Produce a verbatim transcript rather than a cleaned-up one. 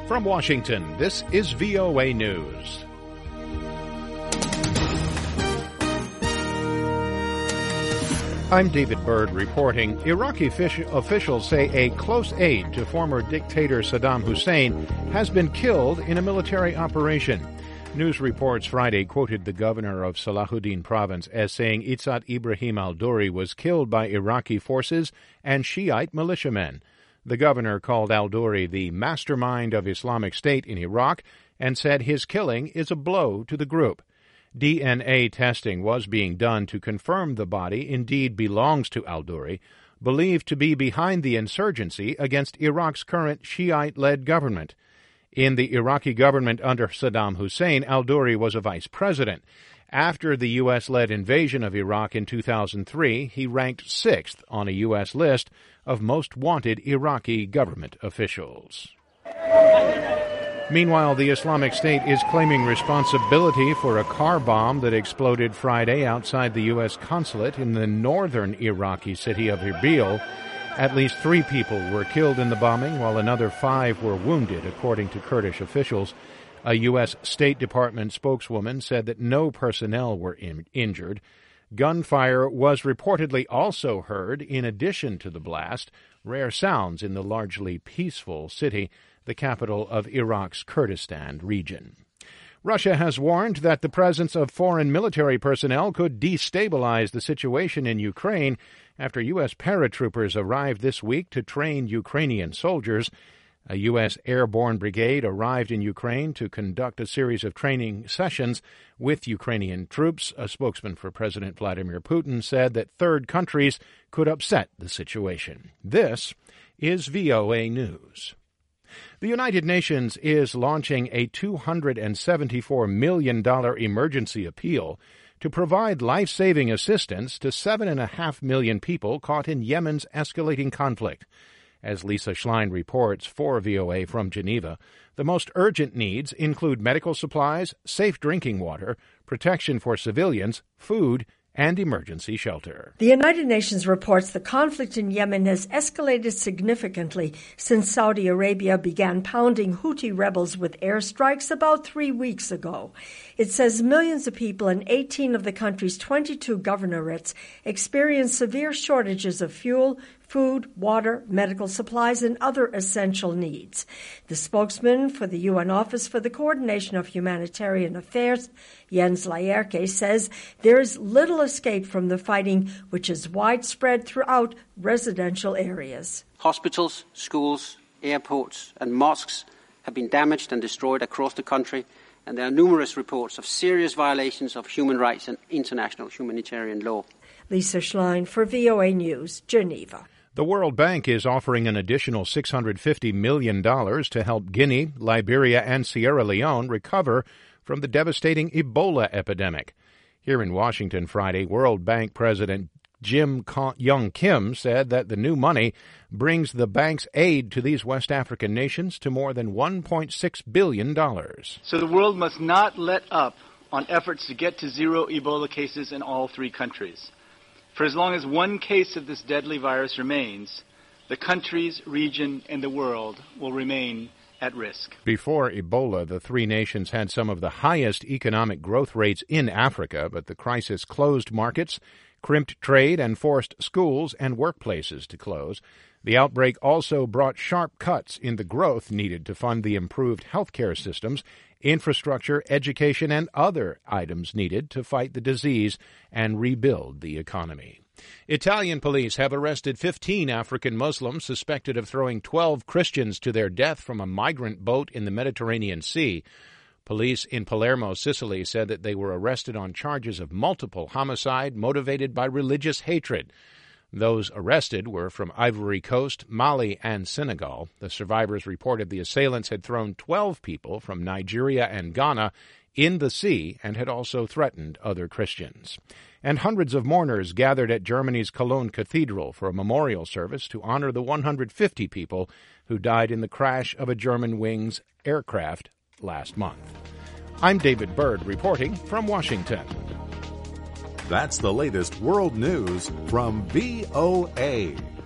From Washington, this is V O A News. I'm David Byrd reporting. Iraqi officials say a close aide to former dictator Saddam Hussein has been killed in a military operation. News reports Friday quoted the governor of Salahuddin province as saying Izzat Ibrahim al-Duri was killed by Iraqi forces and Shiite militiamen. The governor called al-Duri the mastermind of Islamic State in Iraq and said his killing is a blow to the group. D N A testing was being done to confirm the body indeed belongs to al-Duri, believed to be behind the insurgency against Iraq's current Shiite-led government. In the Iraqi government under Saddam Hussein, al-Duri was a vice president. After the U S-led invasion of Iraq in two thousand three, he ranked sixth on a U S list of most wanted Iraqi government officials. Meanwhile, the Islamic State is claiming responsibility for a car bomb that exploded Friday outside the U S consulate in the northern Iraqi city of Erbil. At least three people were killed in the bombing, while another five were wounded, according to Kurdish officials. A U S State Department spokeswoman said that no personnel were in- injured. Gunfire was reportedly also heard in addition to the blast, rare sounds in the largely peaceful city, the capital of Iraq's Kurdistan region. Russia has warned that the presence of foreign military personnel could destabilize the situation in Ukraine after U S paratroopers arrived this week to train Ukrainian soldiers. A U S airborne brigade arrived in Ukraine to conduct a series of training sessions with Ukrainian troops. A spokesman for President Vladimir Putin said that third countries could upset the situation. This is V O A News. The United Nations is launching a two hundred seventy-four million dollars emergency appeal to provide life-saving assistance to seven point five million people caught in Yemen's escalating conflict. As Lisa Schlein reports for V O A from Geneva, the most urgent needs include medical supplies, safe drinking water, protection for civilians, food, and emergency shelter. The United Nations reports the conflict in Yemen has escalated significantly since Saudi Arabia began pounding Houthi rebels with airstrikes about three weeks ago. It says millions of people in eighteen of the country's twenty-two governorates experience severe shortages of fuel, food, water, medical supplies, and other essential needs. The spokesman for the U N Office for the Coordination of Humanitarian Affairs, Jens Laerke, says there is little escape from the fighting, which is widespread throughout residential areas. Hospitals, schools, airports, and mosques have been damaged and destroyed across the country, and there are numerous reports of serious violations of human rights and international humanitarian law. Lisa Schlein for V O A News, Geneva. The World Bank is offering an additional six hundred fifty million dollars to help Guinea, Liberia, and Sierra Leone recover from the devastating Ebola epidemic. Here in Washington Friday, World Bank President Jim Young Kim said that the new money brings the bank's aid to these West African nations to more than one point six billion dollars. So the world must not let up on efforts to get to zero Ebola cases in all three countries. For as long as one case of this deadly virus remains, the countries, region, and the world will remain at risk. Before Ebola, the three nations had some of the highest economic growth rates in Africa, but the crisis closed markets, crimped trade, and forced schools and workplaces to close. The outbreak also brought sharp cuts in the growth needed to fund the improved healthcare systems, infrastructure, education, and other items needed to fight the disease and rebuild the economy. Italian police have arrested fifteen African Muslims suspected of throwing twelve Christians to their death from a migrant boat in the Mediterranean Sea. Police in Palermo, Sicily, said that they were arrested on charges of multiple homicide motivated by religious hatred. Those arrested were from Ivory Coast, Mali, and Senegal. The survivors reported the assailants had thrown twelve people from Nigeria and Ghana in the sea and had also threatened other Christians. And hundreds of mourners gathered at Germany's Cologne Cathedral for a memorial service to honor the one hundred fifty people who died in the crash of a Germanwings aircraft last month. I'm David Byrd reporting from Washington. That's the latest world news from V O A.